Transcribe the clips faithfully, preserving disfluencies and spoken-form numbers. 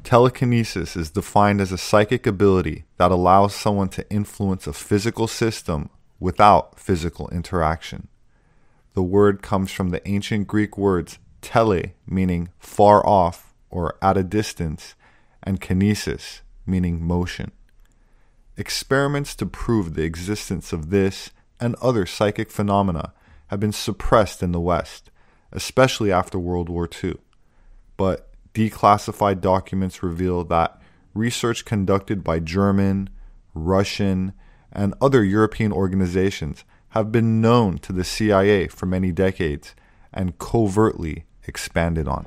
Telekinesis is defined as a psychic ability that allows someone to influence a physical system without physical interaction. The word comes from the ancient Greek words tele, meaning far off or at a distance, and kinesis, meaning motion. Experiments to prove the existence of this and other psychic phenomena have been suppressed in the West, especially after World War Two. But declassified documents reveal that research conducted by German, Russian, and other European organizations have been known to the C I A for many decades and covertly expanded on.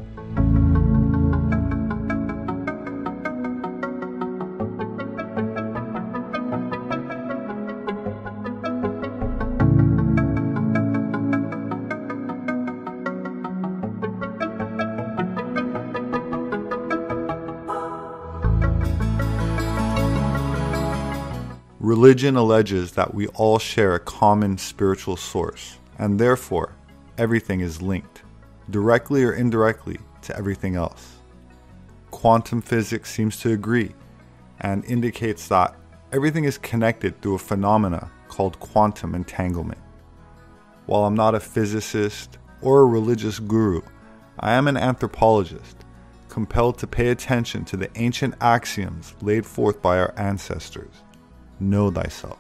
Religion alleges that we all share a common spiritual source, and therefore, everything is linked, directly or indirectly, to everything else. Quantum physics seems to agree, and indicates that everything is connected through a phenomena called quantum entanglement. While I'm not a physicist or a religious guru, I am an anthropologist, compelled to pay attention to the ancient axioms laid forth by our ancestors. Know thyself.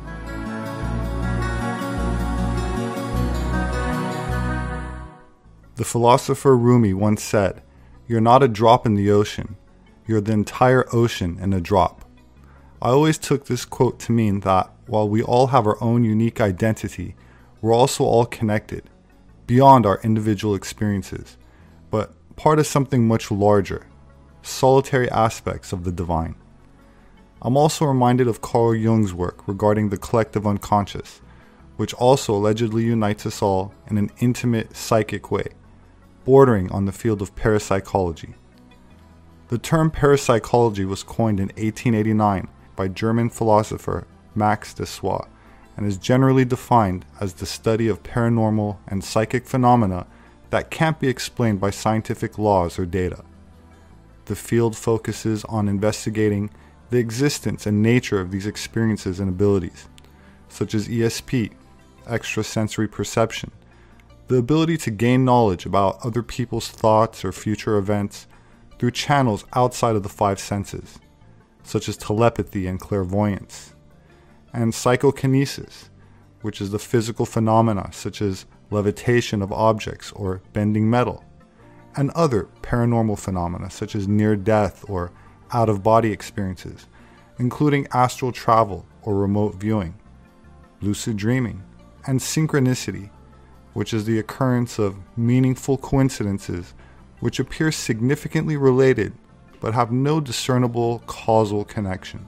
The philosopher Rumi once said, "You're not a drop in the ocean, you're the entire ocean in a drop." I always took this quote to mean that while we all have our own unique identity, we're also all connected, beyond our individual experiences, but part of something much larger, solitary aspects of the divine. I'm also reminded of Carl Jung's work regarding the collective unconscious, which also allegedly unites us all in an intimate psychic way, bordering on the field of parapsychology. The term parapsychology was coined in eighteen eighty-nine by German philosopher Max Dessoir and is generally defined as the study of paranormal and psychic phenomena that can't be explained by scientific laws or data. The field focuses on investigating the existence and nature of these experiences and abilities, such as E S P, extrasensory perception, the ability to gain knowledge about other people's thoughts or future events through channels outside of the five senses, such as telepathy and clairvoyance, and psychokinesis, which is the physical phenomena such as levitation of objects or bending metal, and other paranormal phenomena such as near-death or out-of-body experiences, including astral travel or remote viewing, lucid dreaming, and synchronicity, which is the occurrence of meaningful coincidences which appear significantly related but have no discernible causal connection.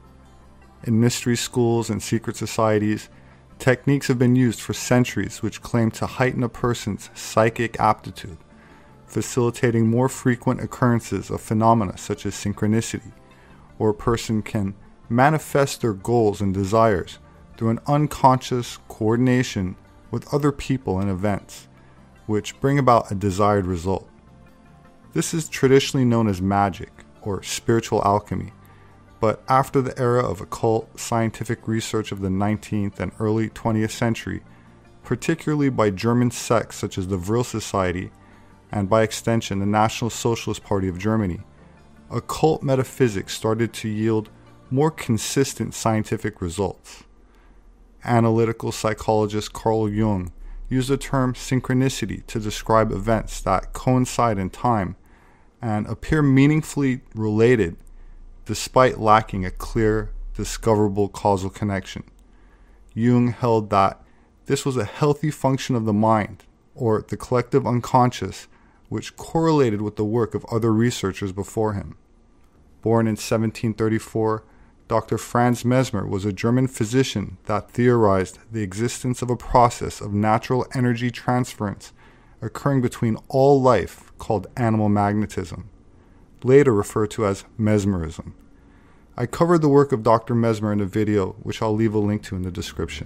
In mystery schools and secret societies, techniques have been used for centuries which claim to heighten a person's psychic aptitude, facilitating more frequent occurrences of phenomena such as synchronicity, or a person can manifest their goals and desires through an unconscious coordination with other people and events, which bring about a desired result. This is traditionally known as magic or spiritual alchemy, but after the era of occult scientific research of the nineteenth and early twentieth century, particularly by German sects such as the Vril Society, and by extension the National Socialist Party of Germany, occult metaphysics started to yield more consistent scientific results. Analytical psychologist Carl Jung used the term synchronicity to describe events that coincide in time and appear meaningfully related despite lacking a clear, discoverable causal connection. Jung held that this was a healthy function of the mind, or the collective unconscious, which correlated with the work of other researchers before him. Born in seventeen thirty-four, Doctor Franz Mesmer was a German physician that theorized the existence of a process of natural energy transference occurring between all life called animal magnetism, later referred to as mesmerism. I covered the work of Doctor Mesmer in a video which I'll leave a link to in the description.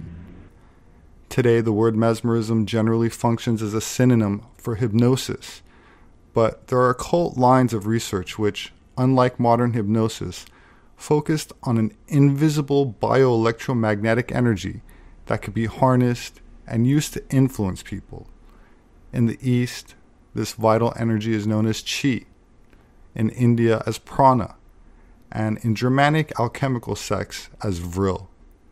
Today, the word mesmerism generally functions as a synonym for hypnosis, but there are occult lines of research which unlike modern hypnosis, focused on an invisible bioelectromagnetic energy that could be harnessed and used to influence people. In the East, this vital energy is known as chi, in India as prana, and in Germanic alchemical sects as vril.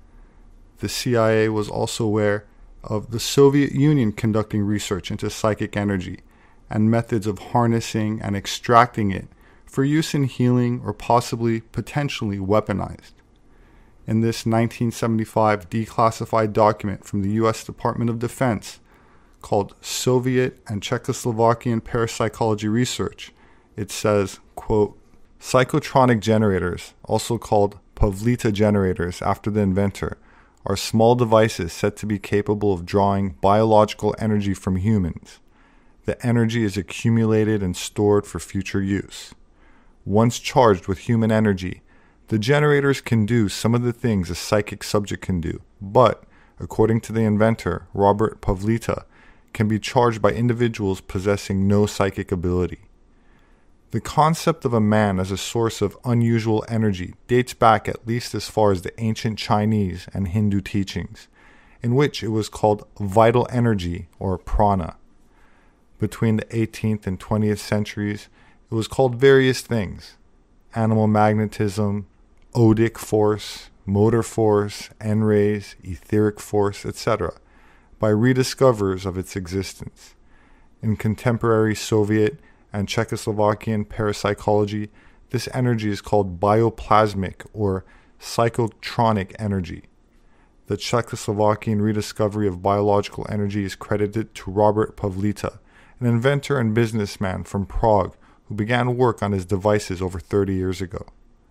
The C I A was also aware of the Soviet Union conducting research into psychic energy and methods of harnessing and extracting it for use in healing or possibly potentially weaponized. In this nineteen seventy-five declassified document from the U S Department of Defense called Soviet and Czechoslovakian Parapsychology Research, it says, quote, "Psychotronic generators, also called Pavlita generators after the inventor, are small devices said to be capable of drawing biological energy from humans. The energy is accumulated and stored for future use. Once charged with human energy, the generators can do some of the things a psychic subject can do, but, according to the inventor, Robert Pavlita, can be charged by individuals possessing no psychic ability. The concept of a man as a source of unusual energy dates back at least as far as the ancient Chinese and Hindu teachings, in which it was called vital energy or prana. Between the eighteenth and twentieth centuries, it was called various things: animal magnetism, odic force, motor force, N-rays, etheric force, et cetera, by rediscoverers of its existence. In contemporary Soviet and Czechoslovakian parapsychology, this energy is called bioplasmic or psychotronic energy. The Czechoslovakian rediscovery of biological energy is credited to Robert Pavlita, an inventor and businessman from Prague who began work on his devices over thirty years ago.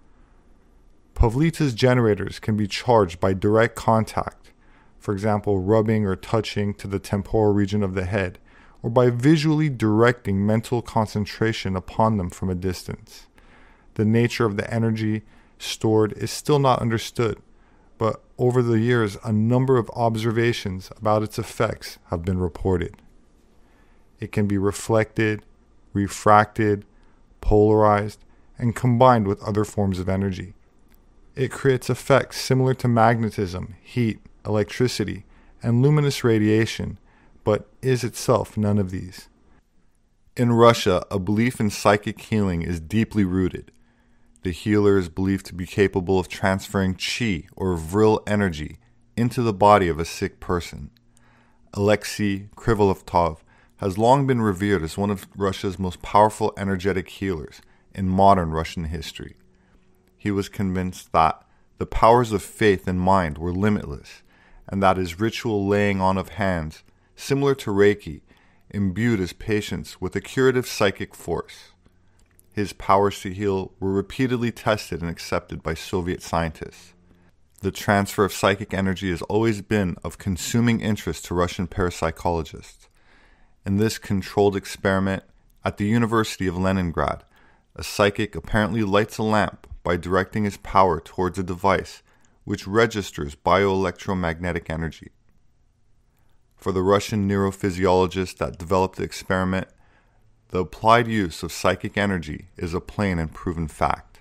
Pavlita's generators can be charged by direct contact, for example, rubbing or touching to the temporal region of the head, or by visually directing mental concentration upon them from a distance. The nature of the energy stored is still not understood, but over the years a number of observations about its effects have been reported. It can be reflected, refracted, polarized, and combined with other forms of energy. It creates effects similar to magnetism, heat, electricity, and luminous radiation, but is itself none of these. In Russia, a belief in psychic healing is deeply rooted. The healer is believed to be capable of transferring chi or vril energy into the body of a sick person. Alexei Krivolovtov has long been revered as one of Russia's most powerful energetic healers in modern Russian history. He was convinced that the powers of faith and mind were limitless, and that his ritual laying on of hands, similar to Reiki, imbued his patients with a curative psychic force. His powers to heal were repeatedly tested and accepted by Soviet scientists. The transfer of psychic energy has always been of consuming interest to Russian parapsychologists. In this controlled experiment at the University of Leningrad, a psychic apparently lights a lamp by directing his power towards a device which registers bioelectromagnetic energy. For the Russian neurophysiologist that developed the experiment, the applied use of psychic energy is a plain and proven fact.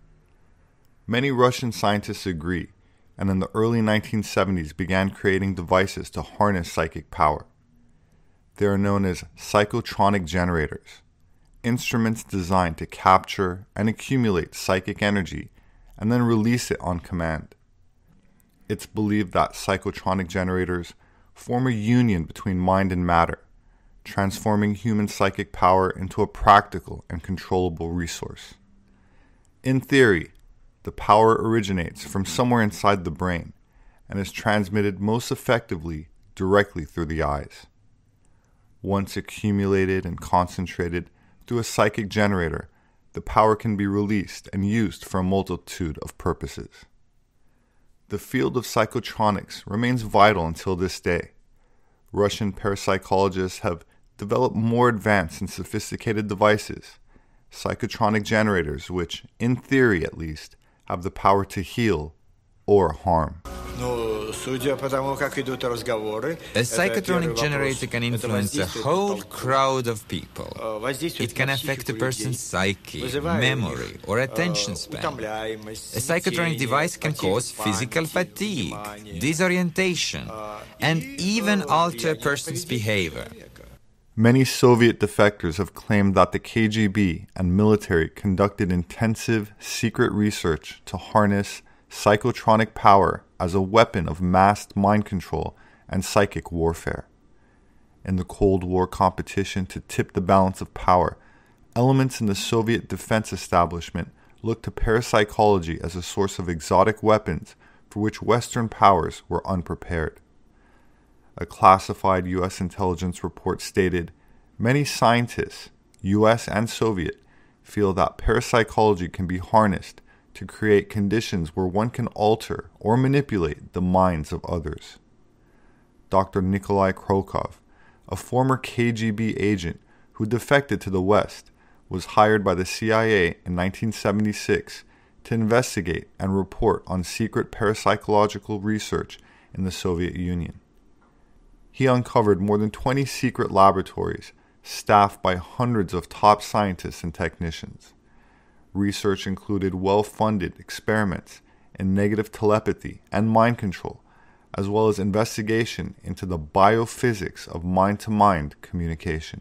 Many Russian scientists agree, and in the early nineteen seventies began creating devices to harness psychic power. They are known as psychotronic generators, instruments designed to capture and accumulate psychic energy and then release it on command. It's believed that psychotronic generators form a union between mind and matter, transforming human psychic power into a practical and controllable resource. In theory, the power originates from somewhere inside the brain and is transmitted most effectively directly through the eyes. Once accumulated and concentrated through a psychic generator, the power can be released and used for a multitude of purposes. The field of psychotronics remains vital until this day. Russian parapsychologists have developed more advanced and sophisticated devices, psychotronic generators which, in theory at least, have the power to heal or harm. Ну, psychotronic generator can influence a whole crowd of people. It can affect a person's psyche, memory, or attention span. A psychotronic device can cause physical fatigue, disorientation, and even alter a person's behavior. Many Soviet defectors have claimed that the K G B and military conducted intensive, secret research to harness psychotronic power as a weapon of massed mind control and psychic warfare. In the Cold War competition to tip the balance of power, elements in the Soviet defense establishment looked to parapsychology as a source of exotic weapons for which Western powers were unprepared. A classified U S intelligence report stated, many scientists, U S and Soviet, feel that parapsychology can be harnessed to create conditions where one can alter or manipulate the minds of others. Doctor Nikolai Krokov, a former K G B agent who defected to the West, was hired by the C I A in nineteen seventy-six to investigate and report on secret parapsychological research in the Soviet Union. He uncovered more than twenty secret laboratories staffed by hundreds of top scientists and technicians. Research included well-funded experiments in negative telepathy and mind control, as well as investigation into the biophysics of mind-to-mind communication.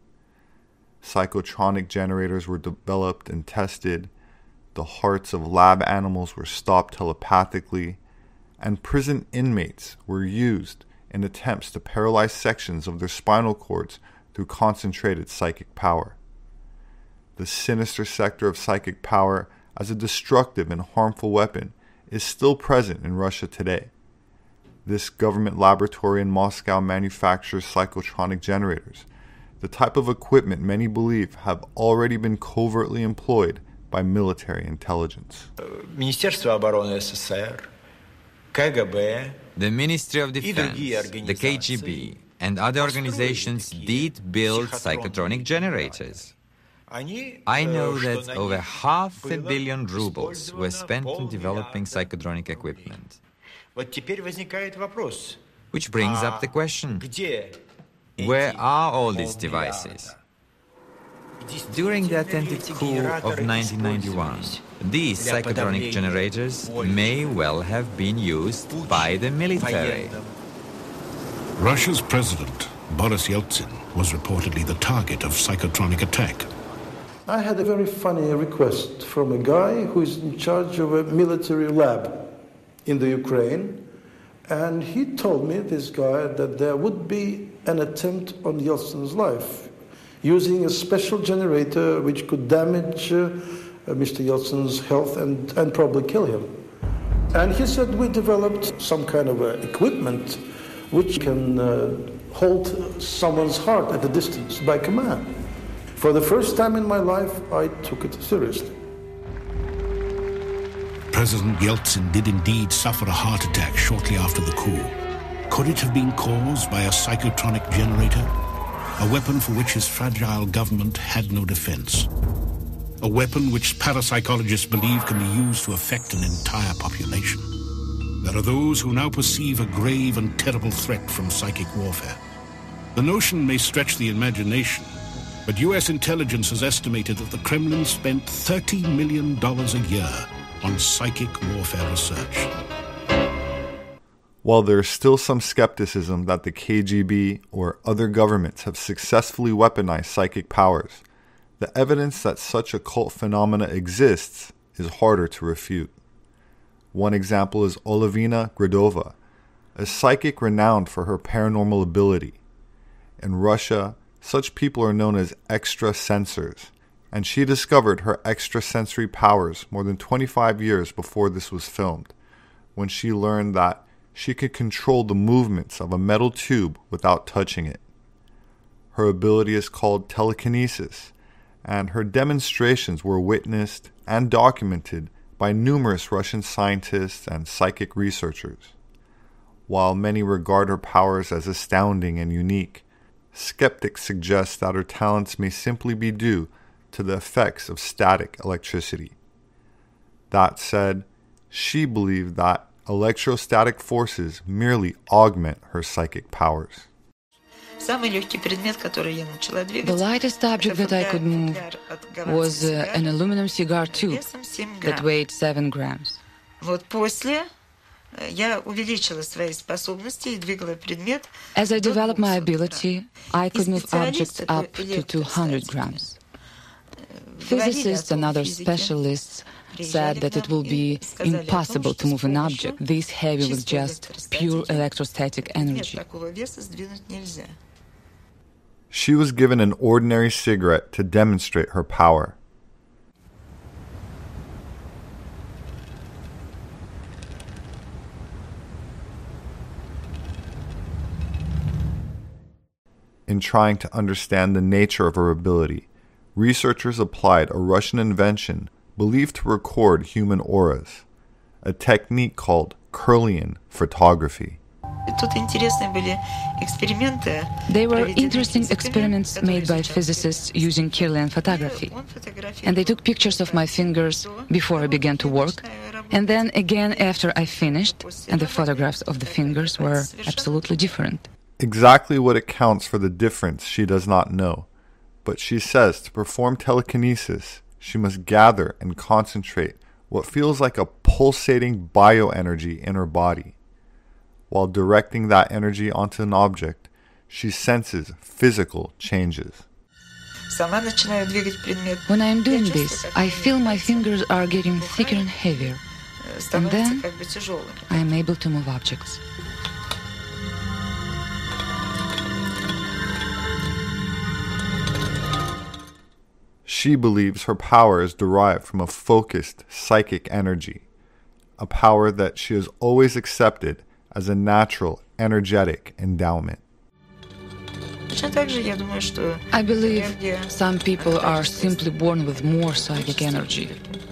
Psychotronic generators were developed and tested, the hearts of lab animals were stopped telepathically, and prison inmates were used in attempts to paralyze sections of their spinal cords through concentrated psychic power. The sinister sector of psychic power as a destructive and harmful weapon is still present in Russia today. This government laboratory in Moscow manufactures psychotronic generators, the type of equipment many believe have already been covertly employed by military intelligence. Министерство обороны СССР, КГБ, the Ministry of Defense, the K G B, and other organizations did build psychotronic generators. I know that over half a billion rubles were spent on developing psychotronic equipment. Which brings up the question, where are all these devices? During the attempted coup of nineteen ninety-one, these psychotronic generators may well have been used by the military. Russia's president, Boris Yeltsin, was reportedly the target of psychotronic attack. I had a very funny request from a guy who is in charge of a military lab in the Ukraine, and he told me, this guy, that there would be an attempt on Yeltsin's life using a special generator which could damage uh, uh, Mister Yeltsin's health and, and probably kill him. And he said we developed some kind of uh, equipment which can uh, hold someone's heart at a distance by command. For the first time in my life, I took it seriously. President Yeltsin did indeed suffer a heart attack shortly after the coup. Could it have been caused by a psychotronic generator? A weapon for which his fragile government had no defense. A weapon which parapsychologists believe can be used to affect an entire population. There are those who now perceive a grave and terrible threat from psychic warfare. The notion may stretch the imagination, but U S intelligence has estimated that the Kremlin spent thirty million dollars a year on psychic warfare research. While there is still some skepticism that the K G B or other governments have successfully weaponized psychic powers, the evidence that such occult phenomena exists is harder to refute. One example is Olivina Gradova, a psychic renowned for her paranormal ability. In Russia, such people are known as extrasensors, and she discovered her extrasensory powers more than twenty-five years before this was filmed, when she learned that she could control the movements of a metal tube without touching it. Her ability is called telekinesis, and her demonstrations were witnessed and documented by numerous Russian scientists and psychic researchers. While many regard her powers as astounding and unique, skeptics suggest that her talents may simply be due to the effects of static electricity. That said, she believed that electrostatic forces merely augment her psychic powers. The lightest object that I could move was uh, an aluminum cigar tube that weighed seven grams. As I developed my ability, I could move objects up to two hundred grams. Physicists and other specialists said that it will be impossible to move an object this heavy with just pure electrostatic energy. She was given an ordinary cigarette to demonstrate her power. In trying to understand the nature of her ability, researchers applied a Russian invention believed to record human auras, a technique called Kirlian photography. They were interesting experiments made by physicists using Kirlian photography. And they took pictures of my fingers before I began to work, and then again after I finished, and the photographs of the fingers were absolutely different. Exactly what accounts for the difference she does not know, but she says to perform telekinesis, she must gather and concentrate what feels like a pulsating bioenergy in her body. While directing that energy onto an object, she senses physical changes. When I am doing this, I feel my fingers are getting thicker and heavier, and then I am able to move objects. She believes her power is derived from a focused psychic energy, a power that she has always accepted as a natural, energetic endowment. I believe some people are simply born with more psychic energy.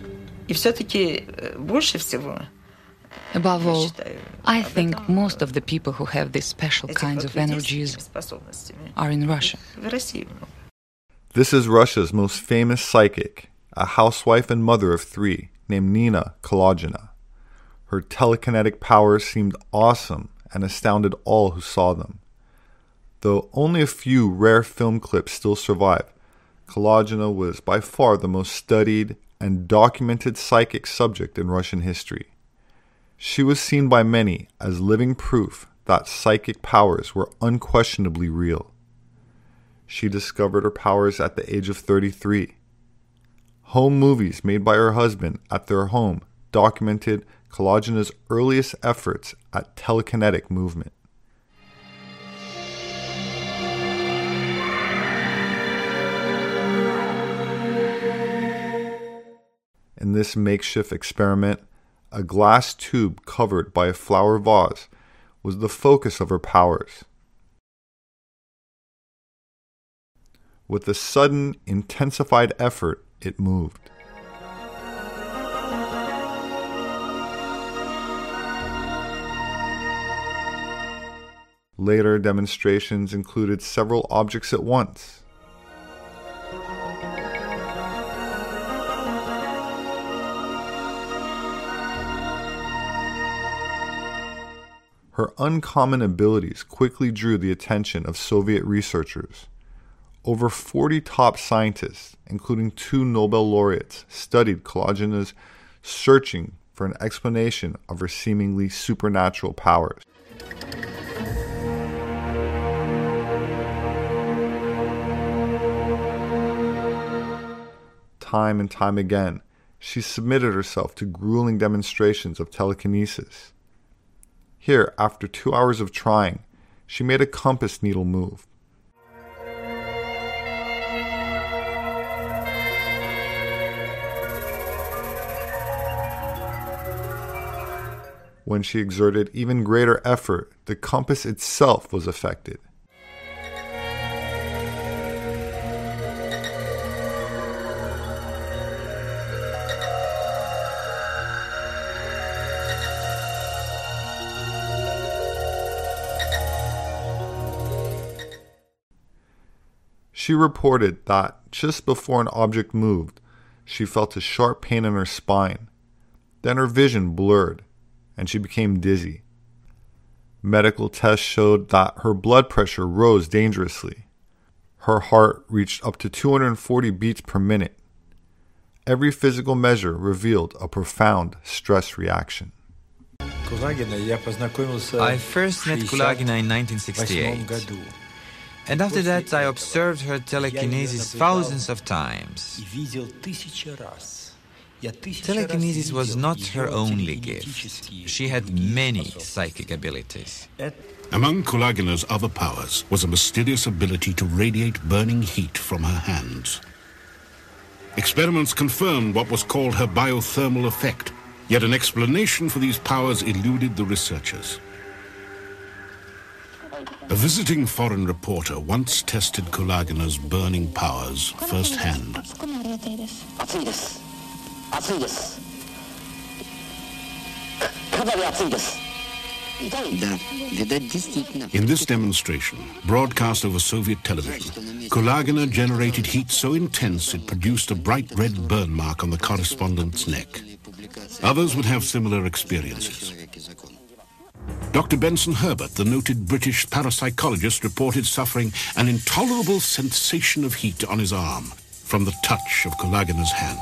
Above all, I think most of the people who have these special kinds of energies are in Russia. This is Russia's most famous psychic, a housewife and mother of three named Nina Kolodina. Her telekinetic powers seemed awesome and astounded all who saw them. Though only a few rare film clips still survive, Kolodina was by far the most studied and documented psychic subject in Russian history. She was seen by many as living proof that psychic powers were unquestionably real. She discovered her powers at the age of thirty-three. Home movies made by her husband at their home documented Kolodina's earliest efforts at telekinetic movement. In this makeshift experiment, a glass tube covered by a flower vase was the focus of her powers. With a sudden, intensified effort, it moved. Later demonstrations included several objects at once. Her uncommon abilities quickly drew the attention of Soviet researchers. Over forty top scientists, including two Nobel laureates, studied Kolodina's, searching for an explanation of her seemingly supernatural powers. Time and time again, she submitted herself to grueling demonstrations of telekinesis. Here, after two hours of trying, she made a compass needle move. When she exerted even greater effort, the compass itself was affected. She reported that just before an object moved, she felt a sharp pain in her spine. Then her vision blurred, and she became dizzy. Medical tests showed that her blood pressure rose dangerously. Her heart reached up to two hundred forty beats per minute. Every physical measure revealed a profound stress reaction. I first met Kulagina in nineteen sixty-eight. And after that, I observed her telekinesis thousands of times. Telekinesis was not her only gift. She had many psychic abilities. Among Kulagina's other powers was a mysterious ability to radiate burning heat from her hands. Experiments confirmed what was called her biothermal effect, yet an explanation for these powers eluded the researchers. A visiting foreign reporter once tested Kulagina's burning powers firsthand. In this demonstration, broadcast over Soviet television, Kulagina generated heat so intense it produced a bright red burn mark on the correspondent's neck. Others would have similar experiences. Doctor Benson Herbert, the noted British parapsychologist, reported suffering an intolerable sensation of heat on his arm from the touch of Kulagina's hand.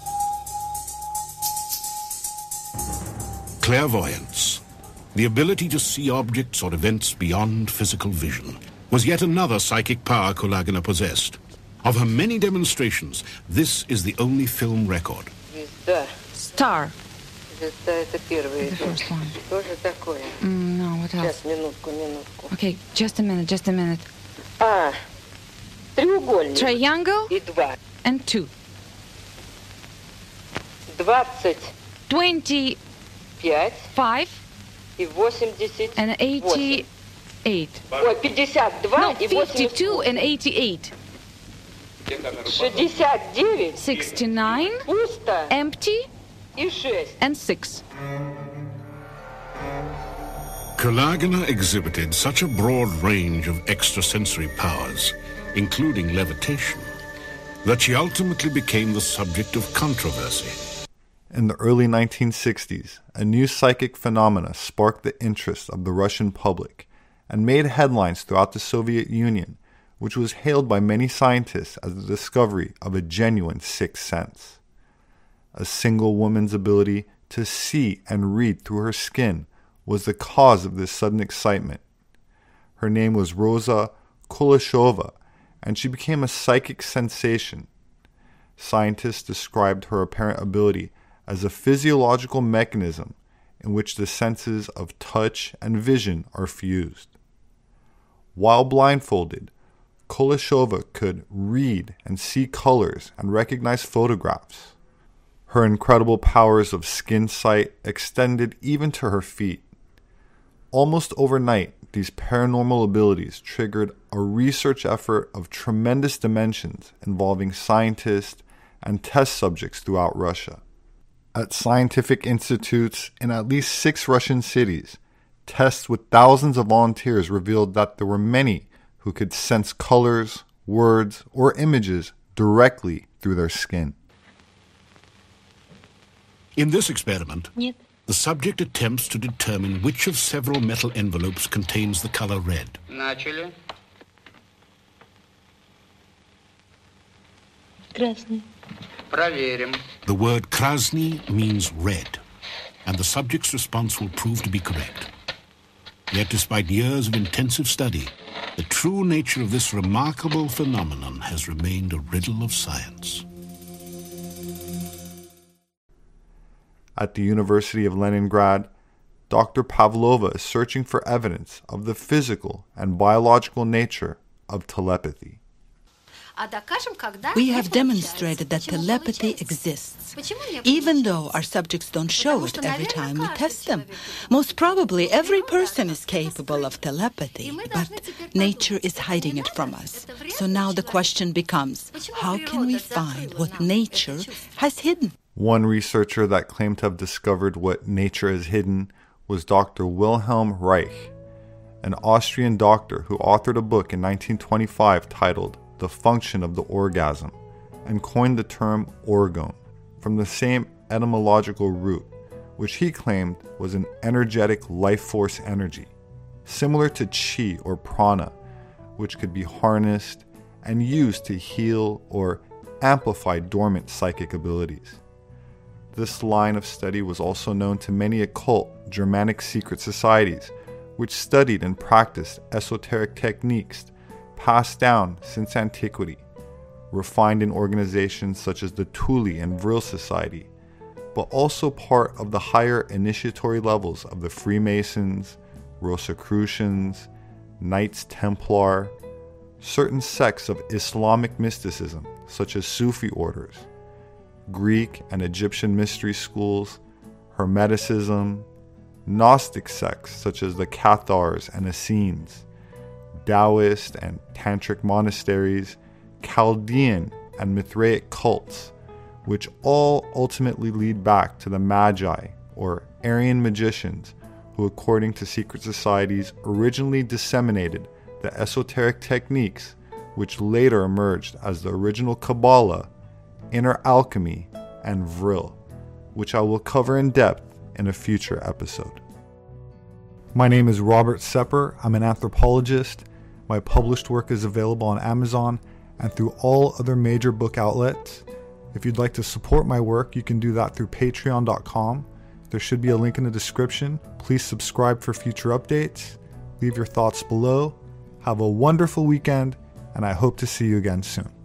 Clairvoyance, the ability to see objects or events beyond physical vision, was yet another psychic power Kulagina possessed. Of her many demonstrations, this is the only film record. Star. The first one. Mm, no, what else? Okay, just a minute, just a minute. Triangle and two. Twenty-five and eighty-eight. No, fifty-two and eighty-eight. Sixty-nine, empty, and six. Kulagina exhibited such a broad range of extrasensory powers, including levitation, that she ultimately became the subject of controversy. In the early nineteen sixties, a new psychic phenomena sparked the interest of the Russian public and made headlines throughout the Soviet Union, which was hailed by many scientists as the discovery of a genuine sixth sense. A single woman's ability to see and read through her skin was the cause of this sudden excitement. Her name was Rosa Kuleshova, and she became a psychic sensation. Scientists described her apparent ability as a physiological mechanism in which the senses of touch and vision are fused. While blindfolded, Kuleshova could read and see colors and recognize photographs. Her incredible powers of skin sight extended even to her feet. Almost overnight, these paranormal abilities triggered a research effort of tremendous dimensions involving scientists and test subjects throughout Russia. At scientific institutes in at least six Russian cities, tests with thousands of volunteers revealed that there were many who could sense colors, words, or images directly through their skin. In this experiment, Нет. the subject attempts to determine which of several metal envelopes contains the color red. Начали. Красный. Проверим. The word krasny means red, and the subject's response will prove to be correct. Yet despite years of intensive study, the true nature of this remarkable phenomenon has remained a riddle of science. At the University of Leningrad, Doctor Pavlova is searching for evidence of the physical and biological nature of telepathy. We have demonstrated that telepathy exists, even though our subjects don't show it every time we test them. Most probably every person is capable of telepathy, but nature is hiding it from us. So now the question becomes, how can we find what nature has hidden? One researcher that claimed to have discovered what nature has hidden was Doctor Wilhelm Reich, an Austrian doctor who authored a book in nineteen twenty-five titled The Function of the Orgasm, and coined the term orgone, from the same etymological root, which he claimed was an energetic life force energy, similar to chi or prana, which could be harnessed and used to heal or amplify dormant psychic abilities. This line of study was also known to many occult Germanic secret societies, which studied and practiced esoteric techniques passed down since antiquity, refined in organizations such as the Thule and Vril Society, but also part of the higher initiatory levels of the Freemasons, Rosicrucians, Knights Templar, certain sects of Islamic mysticism such as Sufi orders, Greek and Egyptian mystery schools, Hermeticism, Gnostic sects such as the Cathars and Essenes, Taoist and Tantric monasteries, Chaldean and Mithraic cults, which all ultimately lead back to the Magi, or Aryan magicians, who according to secret societies originally disseminated the esoteric techniques which later emerged as the original Kabbalah, inner alchemy, and Vril, which I will cover in depth in a future episode. My name is Robert Sepper. I'm an anthropologist. My published work is available on Amazon and through all other major book outlets. If you'd like to support my work, you can do that through patreon dot com. There should be a link in the description. Please subscribe for future updates. Leave your thoughts below. Have a wonderful weekend, and I hope to see you again soon.